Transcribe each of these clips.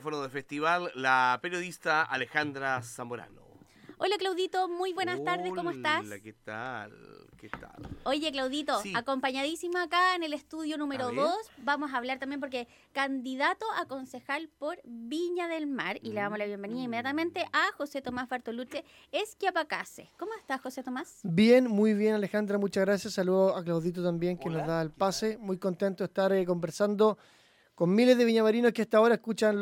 Foro del festival, la periodista Alejandra Zamorano. Hola Claudito, muy buenas tardes, ¿cómo estás? Hola, ¿qué tal? ¿Qué tal? Oye Claudito, Sí. acompañadísima acá en el estudio número ver. 2, vamos a hablar también porque candidato a concejal por Viña del Mar, y le damos la bienvenida inmediatamente a José Tomás Bartolucci Esquiapacase. ¿Cómo estás, José Tomás? Bien, muy bien, Alejandra, muchas gracias. Saludos a Claudito también, que Hola, nos da el ¿qué pase. Muy contento de estar conversando con miles de viñamarinos que hasta ahora escuchan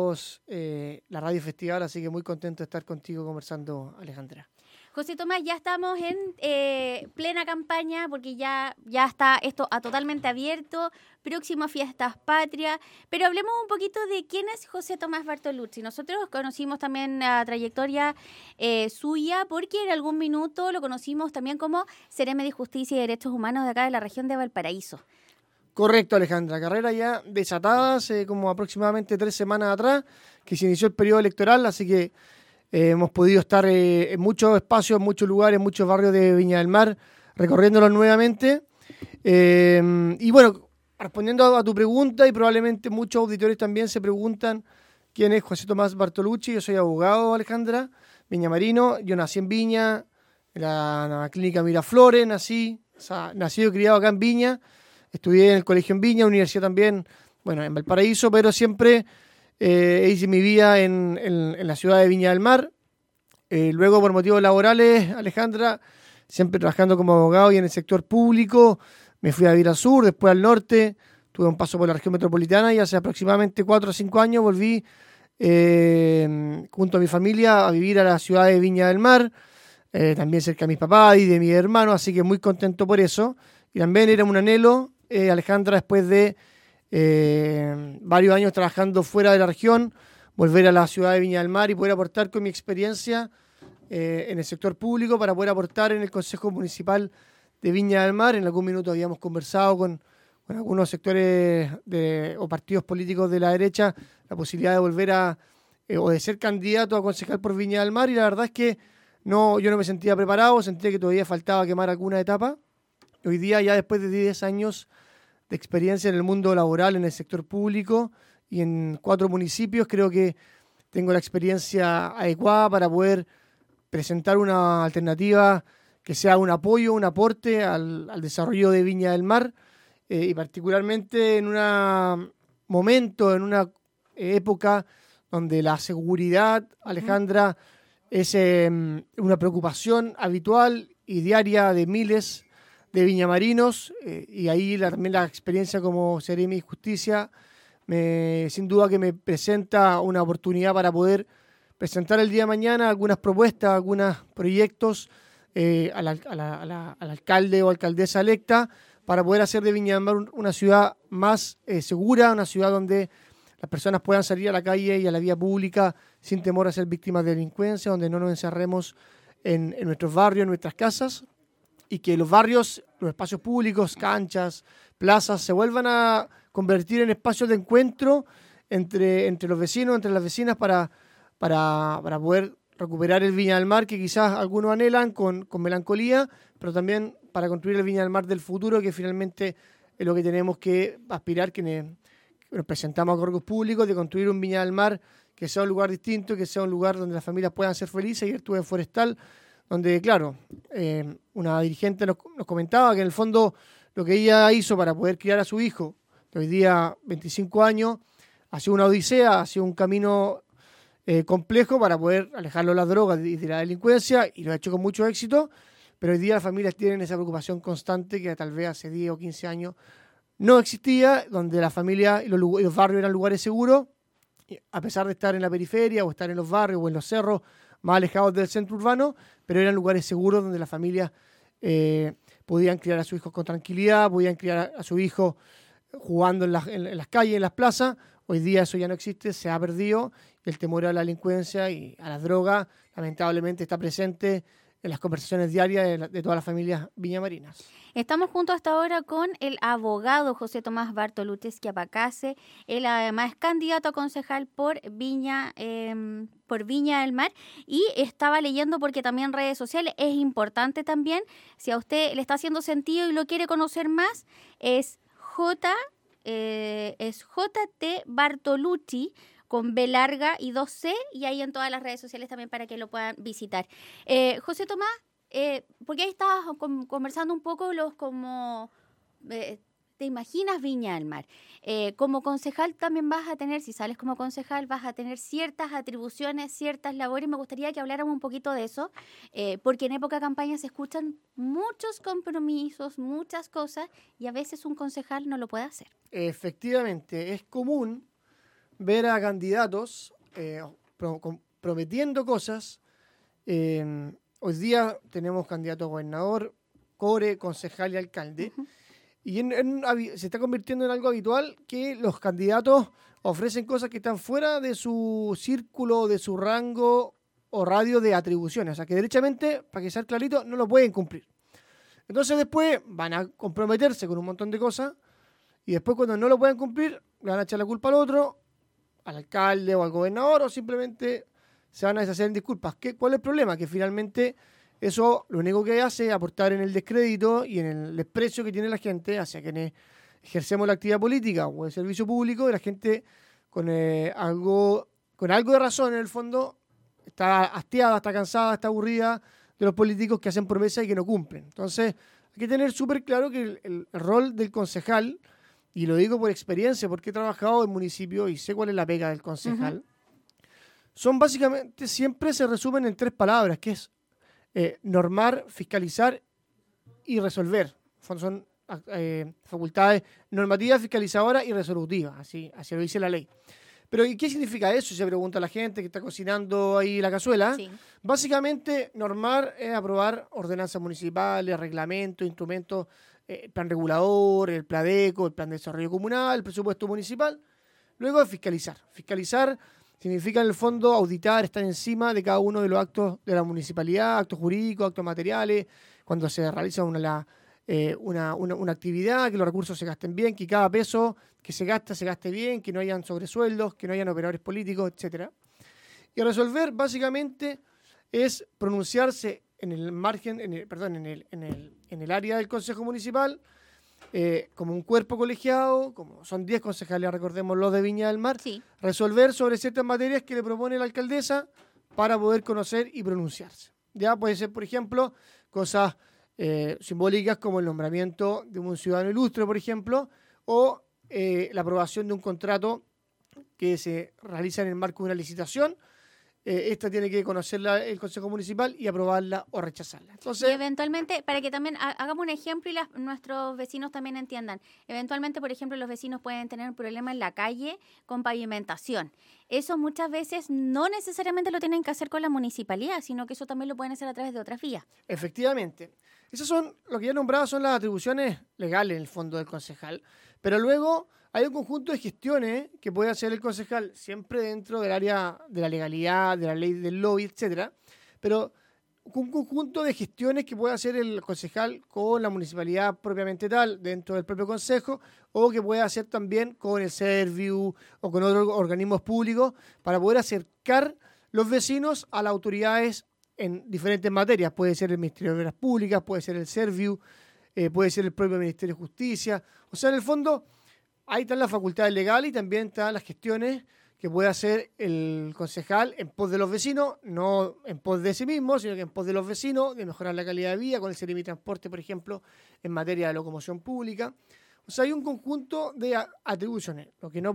la radio festival, así que muy contento de estar contigo conversando, Alejandra. José Tomás, ya estamos en plena campaña porque ya está esto totalmente abierto, próximo a Fiestas Patrias, pero hablemos un poquito de quién es José Tomás Bartolucci. Nosotros conocimos también la trayectoria suya porque en algún minuto lo conocimos también como Seremi de Justicia y Derechos Humanos de acá de la región de Valparaíso. Correcto, Alejandra. Carrera ya desatada hace como aproximadamente 3 semanas atrás, que se inició el periodo electoral, así que hemos podido estar en muchos espacios, en muchos lugares, en muchos barrios de Viña del Mar, recorriéndolos nuevamente. Y bueno, respondiendo a tu pregunta, y probablemente muchos auditores también se preguntan quién es José Tomás Bartolucci. Yo soy abogado, Alejandra, viñamarino. Yo nací en Viña, en la clínica Miraflores, nacido y criado acá en Viña. Estudié en el colegio en Viña, universidad también, bueno, en Valparaíso, pero siempre hice mi vida en la ciudad de Viña del Mar. Luego, por motivos laborales, Alejandra, siempre trabajando como abogado y en el sector público, me fui a vivir al sur, después al norte, tuve un paso por la región metropolitana y hace aproximadamente 4 o 5 años volví junto a mi familia a vivir a la ciudad de Viña del Mar, también cerca de mis papás y de mis hermanos, así que muy contento por eso. Y también era un anhelo, Alejandra, después de varios años trabajando fuera de la región, volver a la ciudad de Viña del Mar y poder aportar con mi experiencia en el sector público para poder aportar en el Consejo Municipal de Viña del Mar. En algún minuto habíamos conversado con algunos sectores o partidos políticos de la derecha la posibilidad de volver o de ser candidato a concejal por Viña del Mar, y la verdad es que yo no me sentía preparado, sentía que todavía faltaba quemar alguna etapa. Hoy día, ya después de 10 años de experiencia en el mundo laboral, en el sector público y en 4 municipios, creo que tengo la experiencia adecuada para poder presentar una alternativa que sea un apoyo, un aporte al desarrollo de Viña del Mar, y particularmente en un momento, en una época donde la seguridad, Alejandra, es una preocupación habitual y diaria de miles de viñamarinos, y ahí también la experiencia como Seremi de Justicia sin duda que me presenta una oportunidad para poder presentar el día de mañana algunas propuestas, algunos proyectos al alcalde o alcaldesa electa para poder hacer de Viña del Mar una ciudad más segura, una ciudad donde las personas puedan salir a la calle y a la vía pública sin temor a ser víctimas de delincuencia, donde no nos encerremos en nuestros barrios, en nuestras casas, y que los barrios, los espacios públicos, canchas, plazas, se vuelvan a convertir en espacios de encuentro entre los vecinos, entre las vecinas, para poder recuperar el Viña del Mar que quizás algunos anhelan con melancolía, pero también para construir el Viña del Mar del futuro, que finalmente es lo que tenemos que aspirar, que nos presentamos a cargos públicos, de construir un Viña del Mar que sea un lugar distinto, que sea un lugar donde las familias puedan ser felices. Y estuve en Forestal, donde, claro, una dirigente nos comentaba que en el fondo lo que ella hizo para poder criar a su hijo, de hoy día 25 años, ha sido una odisea, ha sido un camino complejo para poder alejarlo de las drogas y de la delincuencia, y lo ha hecho con mucho éxito, pero hoy día las familias tienen esa preocupación constante que tal vez hace 10 o 15 años no existía, donde la familia y los barrios eran lugares seguros, a pesar de estar en la periferia o estar en los barrios o en los cerros más alejados del centro urbano, pero eran lugares seguros donde las familias podían criar a sus hijos con tranquilidad, podían criar a su hijo jugando en las calles, en las plazas. Hoy día eso ya no existe, se ha perdido, y el temor a la delincuencia y a las drogas lamentablemente está presente en las conversaciones diarias de todas las familias viñamarinas. Estamos juntos hasta ahora con el abogado José Tomás Bartolucci Esquiapacase. Él además es candidato a concejal por Viña del Mar, y estaba leyendo porque también redes sociales es importante también, si a usted le está haciendo sentido y lo quiere conocer más, es JT Bartolucci con B larga y 2C, y ahí en todas las redes sociales también para que lo puedan visitar. José Tomás, porque ahí estabas conversando un poco ¿te imaginas Viña del Mar? Como concejal también vas a tener, si sales como concejal, vas a tener ciertas atribuciones, ciertas labores. Me gustaría que habláramos un poquito de eso, porque en época de campaña se escuchan muchos compromisos, muchas cosas, y a veces un concejal no lo puede hacer. Efectivamente, es común ver a candidatos prometiendo cosas. Hoy día tenemos candidato a gobernador, core, concejal y alcalde. Uh-huh. Y se está convirtiendo en algo habitual que los candidatos ofrecen cosas que están fuera de su círculo, de su rango o radio de atribuciones. O sea, que derechamente, para que sea clarito, no lo pueden cumplir. Entonces después van a comprometerse con un montón de cosas y después cuando no lo pueden cumplir, le van a echar la culpa al otro, al alcalde o al gobernador, o simplemente se van a deshacer en disculpas. ¿Cuál es el problema? Que finalmente eso lo único que hace es aportar en el descrédito y en el desprecio que tiene la gente hacia quienes ejercemos la actividad política o el servicio público, y la gente con algo de razón en el fondo está hastiada, está cansada, está aburrida de los políticos que hacen promesas y que no cumplen. Entonces hay que tener súper claro que el rol del concejal, y lo digo por experiencia porque he trabajado en municipios y sé cuál es la pega del concejal, son básicamente, siempre se resumen en 3 palabras, que es normar, fiscalizar y resolver. Son facultades normativas, fiscalizadoras y resolutivas, así lo dice la ley. Pero ¿y qué significa eso? Se pregunta a la gente que está cocinando ahí la cazuela. Sí. Básicamente, normar es aprobar ordenanzas municipales, reglamentos, instrumentos, el plan regulador, el PLADECO, el plan de desarrollo comunal, el presupuesto municipal. Luego fiscalizar. Fiscalizar significa en el fondo auditar, estar encima de cada uno de los actos de la municipalidad, actos jurídicos, actos materiales, cuando se realiza una actividad, que los recursos se gasten bien, que cada peso que se gaste bien, que no hayan sobresueldos, que no hayan operadores políticos, etcétera. Y resolver básicamente es pronunciarse en el margen, en el área del Consejo Municipal, como un cuerpo colegiado, como son 10 concejales, recordemos los de Viña del Mar, Sí. resolver sobre ciertas materias que le propone la alcaldesa para poder conocer y pronunciarse. Ya puede ser, por ejemplo, cosas simbólicas como el nombramiento de un ciudadano ilustre, por ejemplo, o la aprobación de un contrato que se realiza en el marco de una licitación. Esta tiene que conocerla el Consejo Municipal y aprobarla o rechazarla. Entonces, Y eventualmente, para que también hagamos un ejemplo y nuestros vecinos también entiendan, eventualmente, por ejemplo, los vecinos pueden tener un problema en la calle con pavimentación. Eso muchas veces no necesariamente lo tienen que hacer con la municipalidad, sino que eso también lo pueden hacer a través de otras vías. efectivamente, esas son, lo que ya he nombrado son las atribuciones legales en el fondo del concejal, pero luego hay un conjunto de gestiones que puede hacer el concejal siempre dentro del área de la legalidad, de la ley del lobby, etcétera, pero un conjunto de gestiones que puede hacer el concejal con la municipalidad propiamente tal, dentro del propio consejo, o que puede hacer también con el Serviu o con otros organismos públicos para poder acercar los vecinos a las autoridades en diferentes materias. Puede ser el Ministerio de Obras Públicas, puede ser el Serviu, puede ser el propio Ministerio de Justicia. O sea, en el fondo, ahí están las facultades legales y también están las gestiones que puede hacer el concejal en pos de los vecinos, no en pos de sí mismo, sino que en pos de los vecinos, de mejorar la calidad de vida con el Servicio de Transporte, por ejemplo, en materia de locomoción pública. O sea, hay un conjunto de atribuciones. Lo que no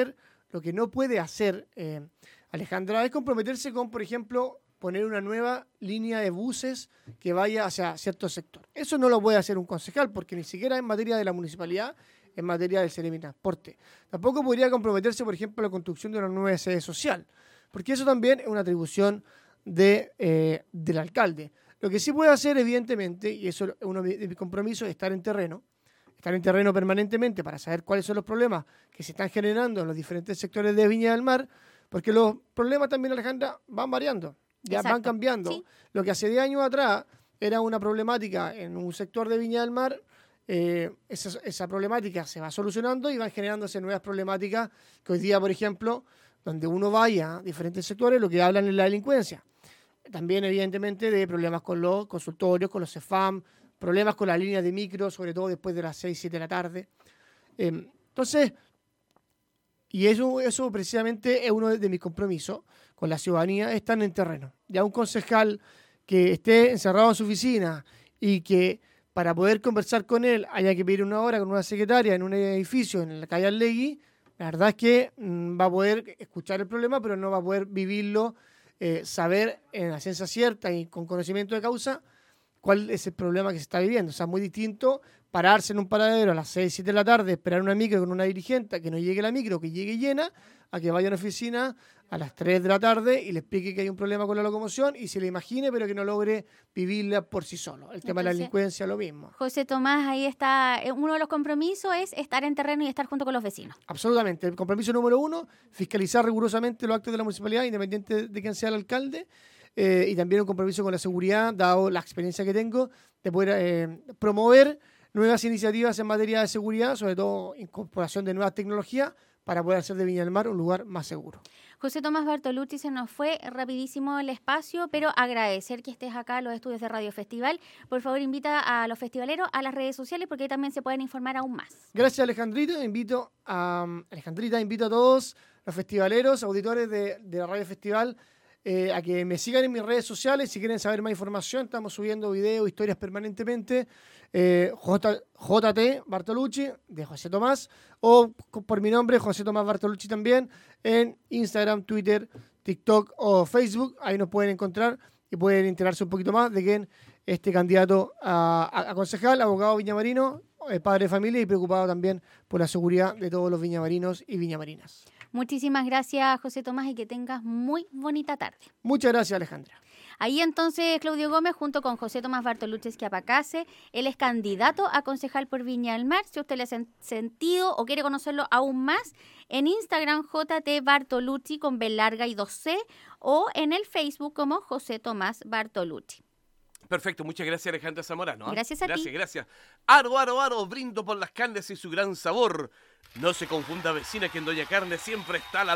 puede hacer Alejandra es comprometerse con, por ejemplo, poner una nueva línea de buses que vaya hacia cierto sector. Eso no lo puede hacer un concejal, porque ni siquiera en materia de la municipalidad, en materia del Servicio de Transporte. Tampoco podría comprometerse, por ejemplo, a la construcción de una nueva sede social, porque eso también es una atribución del alcalde. Lo que sí puede hacer, evidentemente, y eso es uno de mis compromisos, es estar en terreno permanentemente para saber cuáles son los problemas que se están generando en los diferentes sectores de Viña del Mar, porque los problemas también, Alejandra, van variando, ya Exacto. van cambiando. Sí. Lo que hace 10 años atrás era una problemática en un sector de Viña del Mar, esa problemática se va solucionando y van generándose nuevas problemáticas que hoy día, por ejemplo, donde uno vaya a diferentes sectores, lo que hablan es la delincuencia. También, evidentemente, de problemas con los consultorios, con los CEFAM, problemas con las líneas de micro, sobre todo después de las 6, 7 de la tarde. Entonces, Y eso precisamente es uno de mis compromisos con la ciudadanía, estar en terreno. Ya un concejal que esté encerrado en su oficina y que para poder conversar con él haya que pedir una hora con una secretaria en un edificio en la calle Arlegui, la verdad es que va a poder escuchar el problema, pero no va a poder vivirlo, saber en la ciencia cierta y con conocimiento de causa cuál es el problema que se está viviendo. O sea, muy distinto pararse en un paradero a las 6, 7 de la tarde, esperar una micro con una dirigente, que no llegue la micro, que llegue llena, a que vaya a una oficina a las 3 de la tarde y le explique que hay un problema con la locomoción y se le imagine, pero que no logre vivirla por sí solo. El tema de la delincuencia, lo mismo. José Tomás, ahí está. Uno de los compromisos es estar en terreno y estar junto con los vecinos. Absolutamente. El compromiso número 1, fiscalizar rigurosamente los actos de la municipalidad, independiente de quién sea el alcalde. Y también un compromiso con la seguridad, dado la experiencia que tengo, de poder promover nuevas iniciativas en materia de seguridad, sobre todo incorporación de nuevas tecnologías, para poder hacer de Viña del Mar un lugar más seguro. José Tomás Bartolucci, se nos fue rapidísimo el espacio, pero agradecer que estés acá en los estudios de Radio Festival. Por favor, invita a los festivaleros a las redes sociales porque ahí también se pueden informar aún más. Gracias, Alejandrita. Invito a todos los festivaleros, auditores de la Radio Festival, a que me sigan en mis redes sociales. Si quieren saber más información, estamos subiendo videos, historias permanentemente. JT Bartolucci, de José Tomás, o por mi nombre, José Tomás Bartolucci también, en Instagram, Twitter, TikTok o Facebook. Ahí nos pueden encontrar y pueden enterarse un poquito más de quién este candidato a concejal, abogado viñamarino, padre de familia y preocupado también por la seguridad de todos los viñamarinos y viñamarinas. Muchísimas gracias, José Tomás, y que tengas muy bonita tarde. Muchas gracias, Alejandra. Ahí entonces Claudio Gómez junto con José Tomás Bartolucci Esquiapacase. Él es candidato a concejal por Viña del Mar. Si usted le ha sentido o quiere conocerlo aún más, en Instagram JT Bartolucci con B larga y 2C o en el Facebook como José Tomás Bartolucci. Perfecto, muchas gracias, Alejandra Zamorano. Gracias a ti. Gracias. Aro, aro, aro, brindo por las carnes y su gran sabor. No se confunda, vecina, que en Doña Carne siempre está la